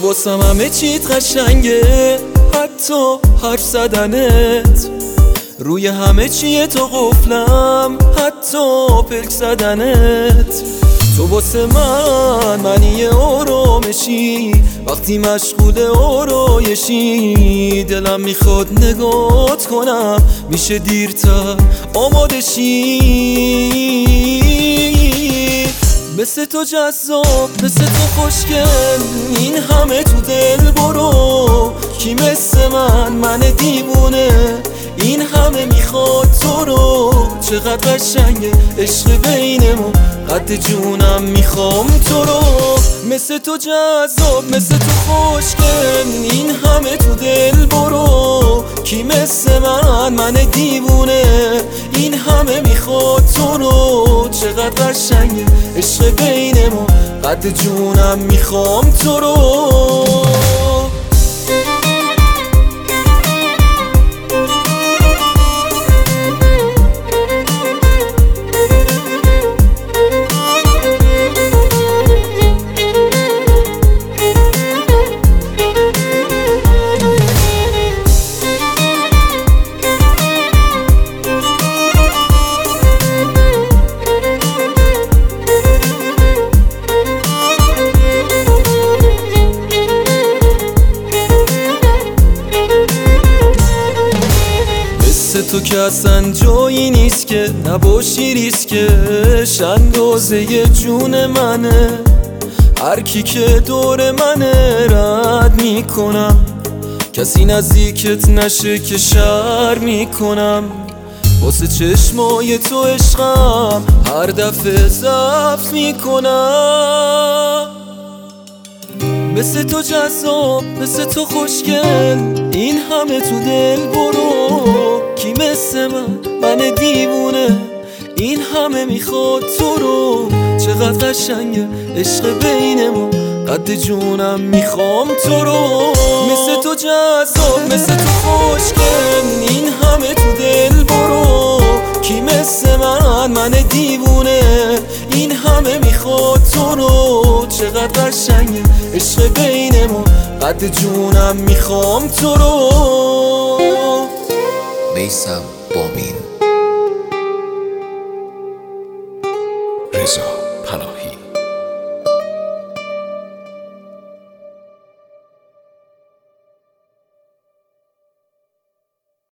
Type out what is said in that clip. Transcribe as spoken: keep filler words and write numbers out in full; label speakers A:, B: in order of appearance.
A: واسم همه چیت قشنگه، حتی حرف زدنت. روی همه چیه تو قفلم، حتی پلک زدنت. تو واسه من منی آرامشی، وقتی مشغول آرایشی. دلم میخواد نگات کنم، میشه دیرتر آماده شی. مثل تو جذاب، مثل تو خوشگل، این همه تو دل برو. کی مثل من، من دیوونه، این همه میخواد تو رو. چقدر قشنگه عشق بینمون، قد جونم میخوام تو رو. مثل تو جذاب، مثل تو خوشگل، این همه تو دل برو. کی مثل من، من دیوونه، این همه میخواد تو رو. چقدر قشنگه عشق بینمون، قد جونم میخوام تو رو. تو که اصلا جایی نیست که نباشی ریسکش. اندازه جون منه، هر کی که دور منه رد میکنم. کسی نزدیکت نشه که شر میکنم. واسه چشمای تو عشقم هر دفعه ضبط میکنم. مثل تو جذاب، مثل تو خوشگل، این همه تو دل برو. کی مثل من، من دیوونه، این همه میخواد تو رو. چقدر قشنگه عشق بینمون، قد جونم میخوام تو رو. مثل تو جذاب، مثل تو خوشگل، این همه تو دل برو. کی مثل من، من دیوونه، این همه میخواد تو رو. چقدر قشنگه عشق بینمون، قد جونم میخوام تو رو.
B: میثم